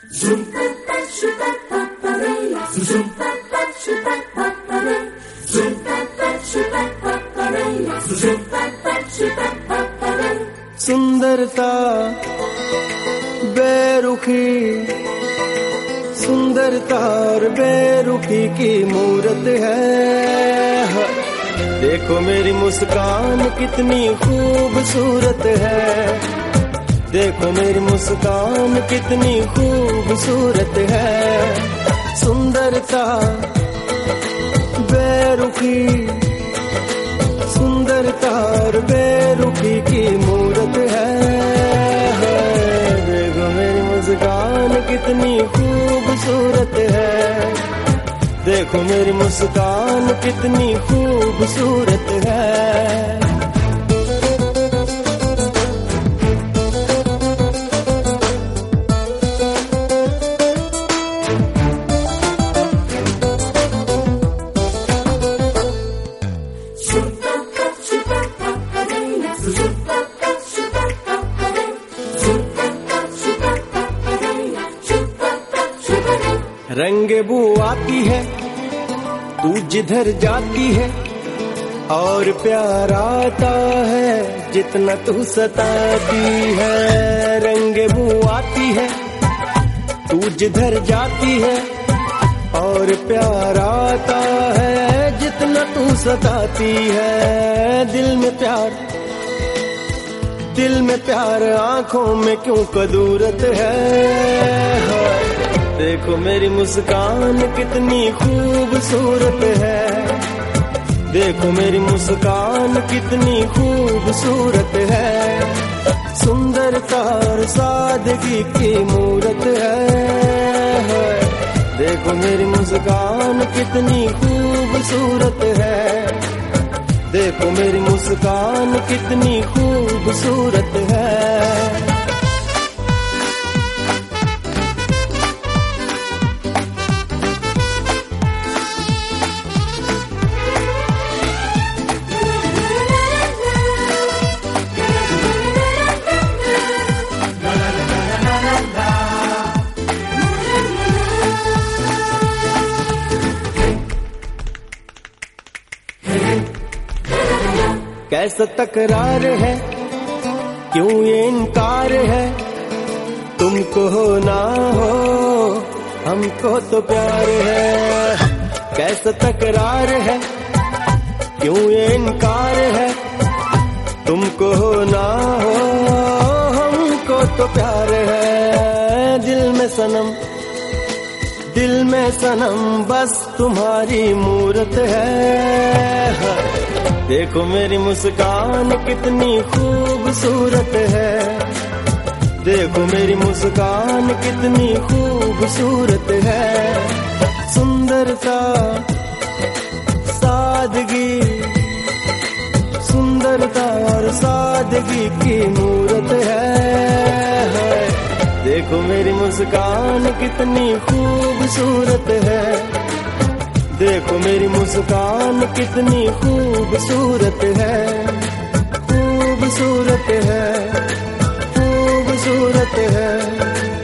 सुंदरता बेरुखी, सुंदरता और बेरुखी की मूरत है। देखो मेरी मुस्कान कितनी खूबसूरत है, देखो मेरी मुस्कान कितनी खूबसूरत है। सुंदरता बेरुखी, सुंदरता और बेरुखी की मूरत है। देखो मेरी मुस्कान कितनी खूबसूरत है, देखो मेरी मुस्कान कितनी खूबसूरत है। रंगे बू आती है तू जिधर जाती है, और प्यार आता है जितना तू सताती है। रंगे बू आती है तू जिधर जाती है, और प्यार आता है जितना तू सताती है। दिल में प्यार, दिल में प्यार, आंखों में क्यों कदूरत है। देखो मेरी मुस्कान कितनी खूबसूरत है, देखो मेरी मुस्कान कितनी खूबसूरत है। सुंदरता और सादगी की मूरत है। देखो मेरी मुस्कान कितनी खूबसूरत है, देखो मेरी मुस्कान कितनी खूबसूरत है। कैसा तकरार है, क्यों ये इनकार है, तुमको हो ना हो हमको तो प्यार है। कैसा तकरार है, क्यों ये इनकार है, तुमको हो ना हो हमको तो प्यार है। दिल में सनम, दिल में सनम बस तुम्हारी मूरत है। देखो मेरी मुस्कान कितनी खूबसूरत है, देखो मेरी मुस्कान कितनी खूबसूरत है। सुंदरता सादगी, सुंदरता और सादगी की मूरत है। देखो मेरी मुस्कान कितनी खूबसूरत है, देखो मेरी मुस्कान कितनी खूबसूरत है। खूबसूरत है, खूबसूरत है।